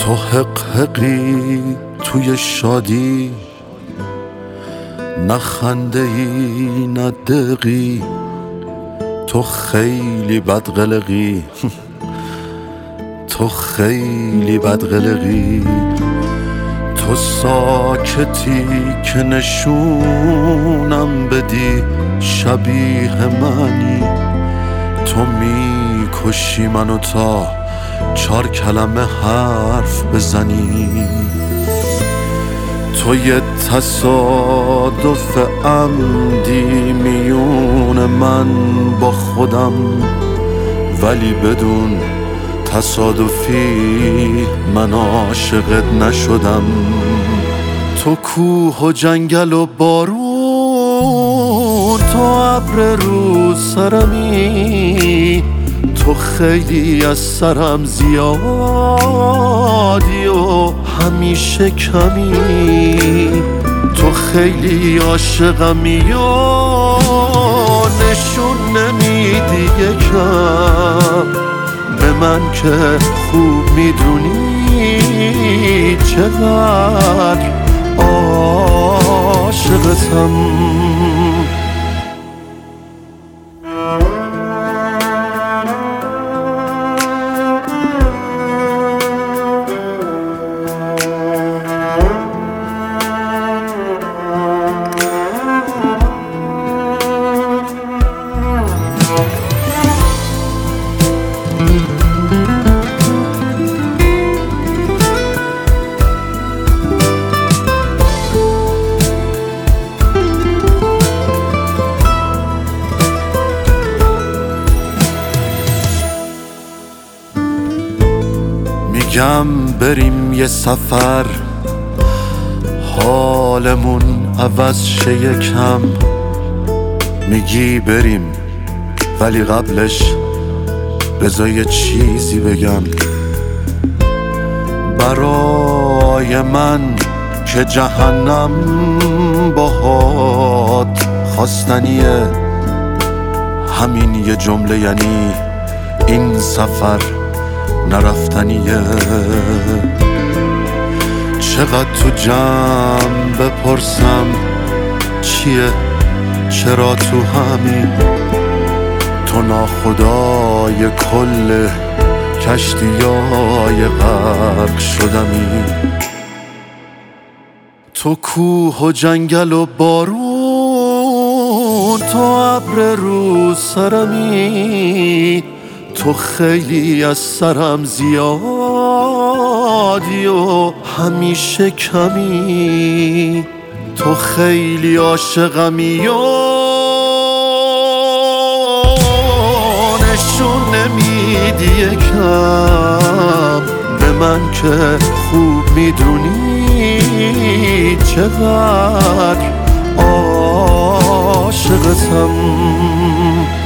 تو حقی توی شادی، نه خنده ای نه دقی. تو خیلی بدقلقی تو خیلی بدقلقی. تو ساکتی که نشونم بدی شبیه منی. تو میکشی منو تا 4 کلمه حرف بزنی. تو یه تصادف عمدی میون من با خودم، ولی بدون تصادفی من عاشقت نشدم. تو کوه و جنگل و بارون، تو ابر رو سرمی. تو خیلی از سرم زیادی و همیشه کمی. تو خیلی عاشقمی و نشون نمیدی یکم به من که خوب میدونی چقدر عاشقتم. میگم بریم یه سفر، حالمون عوض شه یکم. میگی بریم ولی قبلش بذار یه چیزی بگم. برای من که جهنم باهات خواستنیه، همین یه جمله یعنی این سفر نرفتنیه. چقدر تو جمع بپرسم چیه چرا تو همین. تو ناخدای کل کشتیای غرق شدمی. تو کوه و جنگل و بارون، تو ابر رو سرمی. تو خیلی از سرم زیادی و همیشه کمی. تو خیلی عاشقمی و نشون نمیدی یکم به من که خوب میدونی چقدر عاشقتم.